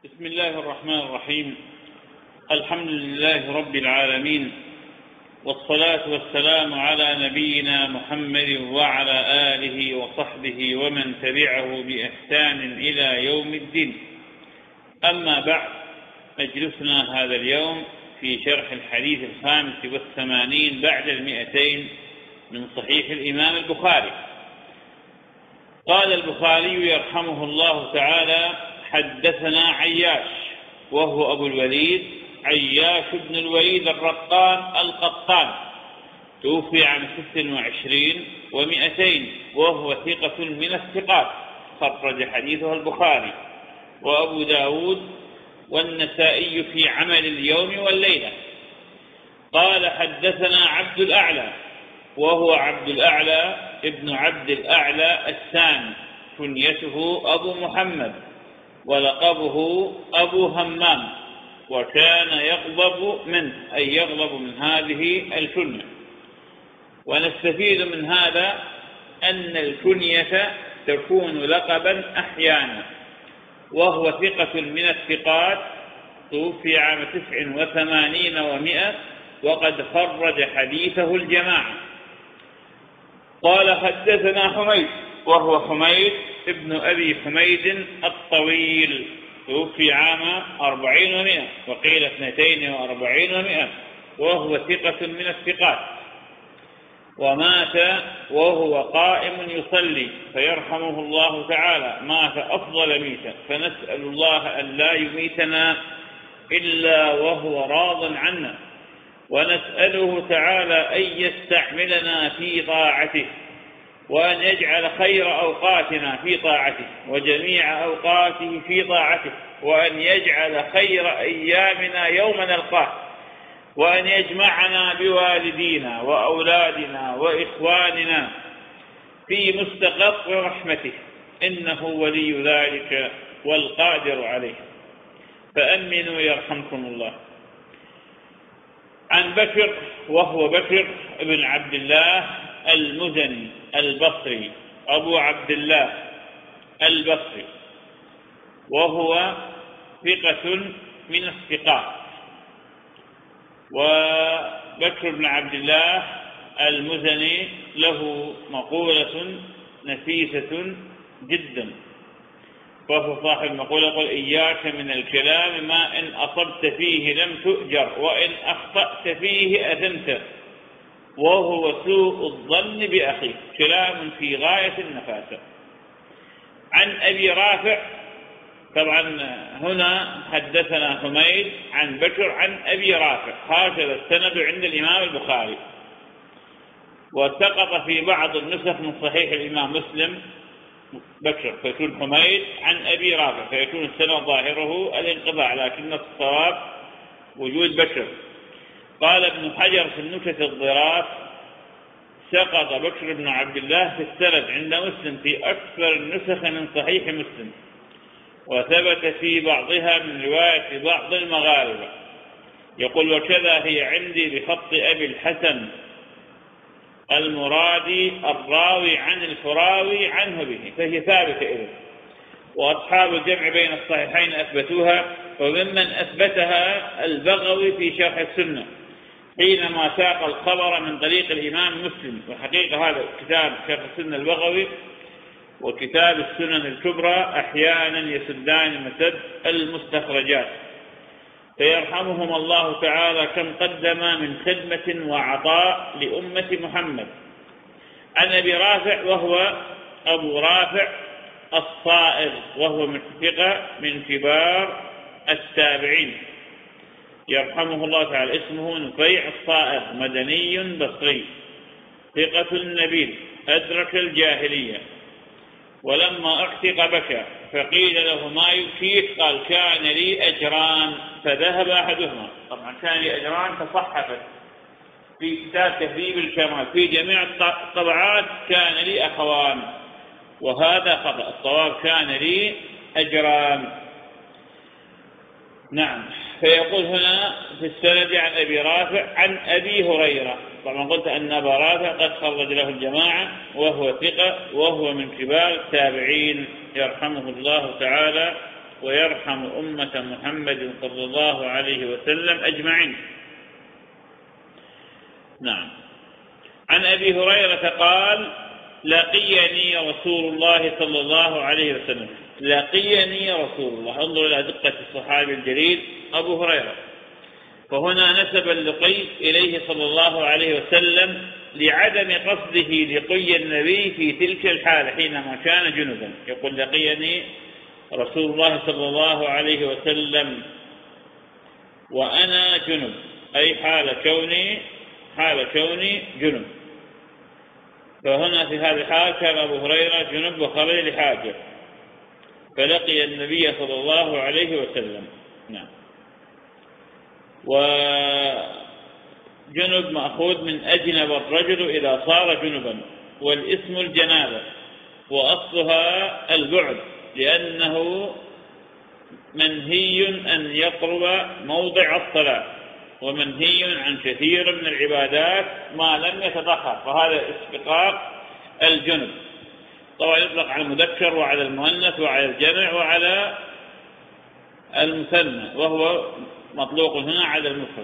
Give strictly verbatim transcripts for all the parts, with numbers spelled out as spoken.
بسم الله الرحمن الرحيم. الحمد لله رب العالمين، والصلاة والسلام على نبينا محمد وعلى آله وصحبه ومن تبعه بإحسان إلى يوم الدين. أما بعد، مجلسنا هذا اليوم في شرح الحديث الخامس والثمانين بعد المئتين من صحيح الإمام البخاري. قال البخاري يرحمه الله تعالى: حدثنا عياش، وهو أبو الوليد عياش بن الوليد الرقان القطان، توفي عام ست وعشرين ومئتين، وهو ثقة من الثقات، خرج حديثه البخاري وأبو داود والنسائي في عمل اليوم والليلة. قال: حدثنا عبد الأعلى، وهو عبد الأعلى ابن عبد الأعلى الثاني، كنيته أبو محمد ولقبه أبو همام، وكان يغضب منه، أي يغضب من هذه الكنية. ونستفيد من هذا أن الكنية تكون لقبا أحيانا. وهو ثقة من الثقات، توفي عام تسع وثمانين ومئة، وقد خرج حديثه الجماعة. قال: حدثنا حميد، وهو حميد ابن أبي حميد الطويل، توفي عام أربعين ومئة، وقيل اثنتين وأربعين ومئة، وهو ثقة من الثقات، ومات وهو قائم يصلي، فيرحمه الله تعالى، مات أفضل ميتة، فنسأل الله أن لا يميتنا إلا وهو راض عنا، ونسأله تعالى أن يستعملنا في طاعته، وأن يجعل خير أوقاتنا في طاعته، وجميع أوقاته في طاعته، وأن يجعل خير أيامنا يوم نلقاه، وأن يجمعنا بوالدينا وأولادنا وإخواننا في مستقر رحمته، إنه ولي ذلك والقادر عليه. فأمنوا يرحمكم الله. عن بكر، وهو بكر بن عبد الله المزني البصري، أبو عبد الله البصري، وهو ثقة من الثقات. وبكر بن عبد الله المزني له مقولة نفيسة جدا، فهو صاحب مقولة: قل إياك من الكلام ما إن أصبت فيه لم تؤجر، وإن أخطأت فيه أثمت، وهو سوء الظن بأخيه. كلام في غاية النفاسة. عن أبي رافع، طبعا هنا حدثنا حميد عن بكر عن أبي رافع، هكذا السند عند الإمام البخاري، وسقط في بعض النسخ من صحيح الإمام مسلم بكر، فيكون حميد عن أبي رافع، فيكون السند ظاهره الانقطاع، لكن الصواب وجود بكر. قال ابن حجر في النكت الضراس: سقط بكر بن عبد الله في السند عند مسلم في أكثر النسخ من صحيح مسلم، وثبت في بعضها من رواية بعض المغاربة. يقول: وكذا هي عندي بخط أبي الحسن المرادي الراوي عن الفراوي عنه به، فهي ثابتة إذن. وأصحاب الجمع بين الصحيحين أثبتوها، وممن أثبتها البغوي في شرح السنة حينما ساق الخبر من طريق الإمام مسلم. وحقيقة هذا كتاب شرح السنة البغوي وكتاب السنن الكبرى أحيانا يسدان مسد المستخرجات، فيرحمهم الله تعالى كم قدم من خدمة وعطاء لأمة محمد. عن أبي رافع، وهو أبو رافع الصائغ، وهو من ثقة من كبار التابعين، يرحمه الله تعالى. اسمه نفيع الصائغ، مدني بصري، ثقة نبيل، أدرك الجاهلية. ولما اعتق بكى، فقيل له: ما يبكيك؟ قال: كان لي أجران فذهب أحدهما. طبعا كان لي أجران تصحفت في كتاب تهذيب الكمال، في جميع الطبعات كان لي أخوان، وهذا خطأ، الصواب كان لي أجران. نعم. فيقول هنا في السند عن أبي رافع عن أبي هريرة. طبعا قلت أن أبا رافع قد خرج له الجماعة، وهو ثقة، وهو من كبار التابعين، يرحمه الله تعالى ويرحم أمة محمد صلى الله عليه وسلم أجمعين. نعم. عن أبي هريرة قال: لقيني رسول الله صلى الله عليه وسلم. لقيني رسول الله، انظر إلى دقة الصحابي الجليل أبو هريرة، فهنا نسب اللقي إليه صلى الله عليه وسلم لعدم قصده لقي النبي في تلك الحالة حينما كان جنبا. يقول: لقيني رسول الله صلى الله عليه وسلم وأنا جنب، أي حال كوني حال كوني جنب. فهنا في هذه الحال كان أبو هريرة جنب وخرج لحاجة، فلقي النبي صلى الله عليه وسلم. نعم. وجنب مأخوذ من أجنب الرجل إذا صار جنبا، والاسم الجنابة، وأصلها البعد، لأنه منهي أن يقرب موضع الصلاة، ومنهي عن كثير من العبادات ما لم يتطهر، فهذا اشتقاق الجنب. طبعا يطلق على المذكر وعلى المؤنث وعلى الجمع وعلى المثنى، وهو مطلوق هنا على المفرد.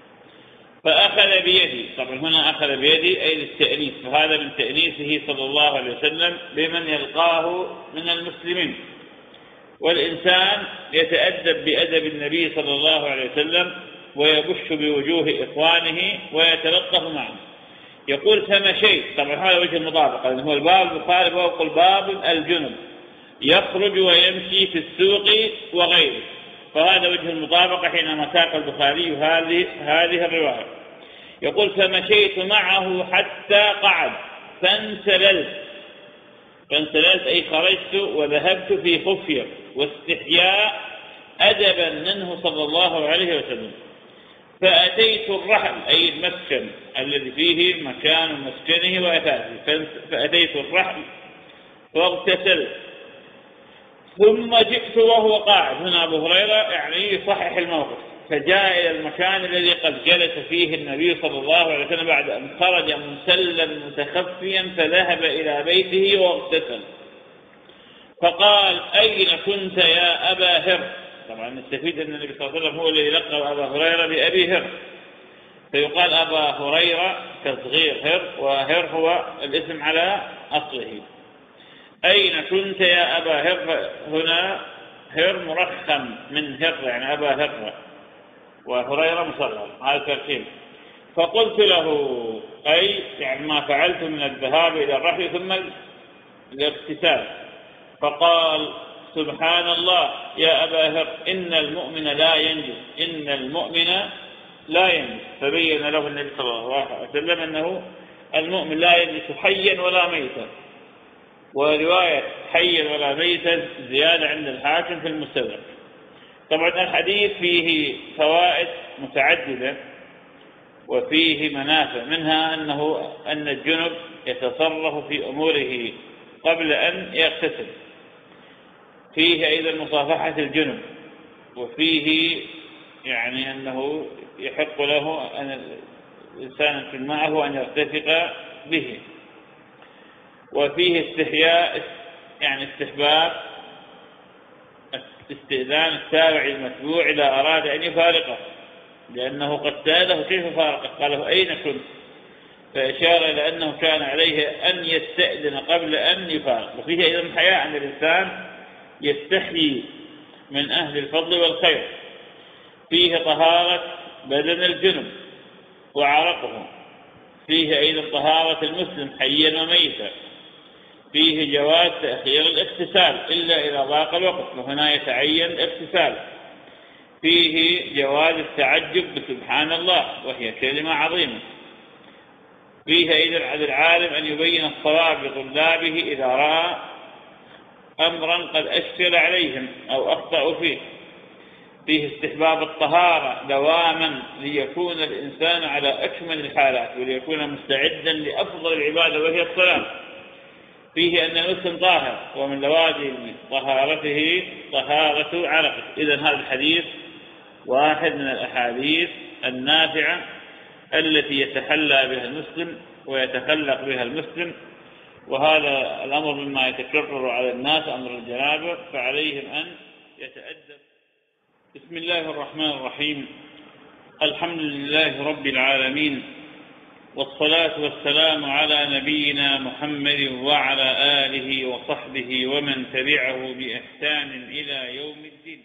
فأخذ بيدي، طبعا هنا أخذ بيدي أي للتأنيث، فهذا من تأنيثه صلى الله عليه وسلم بمن يلقاه من المسلمين. والإنسان يتأدب بأدب النبي صلى الله عليه وسلم ويبش بوجوه إخوانه ويتلطف معه. يقول: فمشيت، طبعا هذا وجه المطابقة، لأنه هو الباب البخاري ويقول باب الجنب يخرج ويمشي في السوق وغيره، فهذا وجه المطابقة حينما ساق البخاري هذه هذه الرواية. يقول: فمشيت معه حتى قعد فانسللت. فانسللت أي خرجت وذهبت في خفية واستحياء أدبا منه صلى الله عليه وسلم. فأتيت الرحل أي المسكن الذي فيه مكان مسكنه وأثاثه، فأتيت الرحل واغتسلت ثم جئت وهو قاعد. هنا أبو هريرة يعني يصحح الموقف، فجاء إلى المكان الذي قد جلس فيه النبي صلى الله عليه وسلم بعد أن خرج مسلا متخفيا، فذهب إلى بيته واغتسل. فقال: أين كنت يا أبا هر؟ طبعا نستفيد أن النبي صلى الله عليه وسلم هو الذي لقب أبا هريرة بأبي هر، فيقال أبا هريرة كصغير هر، وهر هو الاسم على أصله. أين كنت يا أبا هر؟ هنا هر مرخم من هر، يعني أبا هر، وهريرة مصغر، هذا ترتيب. فقلت له أي يعني ما فعلت من الذهاب إلى الرحل ثم الاغتسال. فقال: سبحان الله يا أبا هر، إن المؤمن لا ينجس، إن المؤمن لا ينجس. فبين له النبي صلى الله عليه وسلم أنه المؤمن لا ينجس حيا ولا ميتا، ورواية حيا ولا ميتا زيادة عند الحاكم في المستدرك. طبعا الحديث فيه فوائد متعددة وفيه منافع، منها أنه أن الجنب يتصرف في أموره قبل أن يغتسل، فيه أيضا مصافحة الجنب، وفيه يعني أنه يحق له أن الإنسان في معه أن يرتفق به، وفيه استحياء يعني استحباب استئذان التابع المتبوع إذا أراد أن يفارقه، لأنه قد سأله كيف فارقه، قال له: أين كنت؟ فأشار إلى أنه كان عليه أن يستأذن قبل أن يفارق. وفيه أيضا حياء أن الإنسان يستحيي من أهل الفضل والخير. فيه طهارة بدن الجنب وعرقه، فيه أيضا طهارة المسلم حيا وميتا، فيه جواز تأخير الاغتسال إلا إذا ضاق الوقت، وهنا يتعين الاغتسال. فيه جواز التعجب بسبحان الله، وهي كلمة عظيمة. فيه أيضا على العالم أن يبين الصواب لطلابه إذا رأى أمرا قد أشكل عليهم أو أخطأوا فيه. فيه استحباب الطهارة دواما ليكون الإنسان على أكمل الحالات وليكون مستعدا لأفضل العبادة وهي الصلاة. فيه أن المسلم طاهر، ومن لوازم طهارته طهارة عرقه. إذن هذا الحديث واحد من الأحاديث النافعة التي يتحلى بها المسلم ويتخلق بها المسلم، وهذا الأمر مما يتكرر على الناس، أمر الجنابة، فعليهم أن يتأدب. بسم الله الرحمن الرحيم. الحمد لله رب العالمين، والصلاة والسلام على نبينا محمد وعلى آله وصحبه ومن تبعه بإحسان إلى يوم الدين.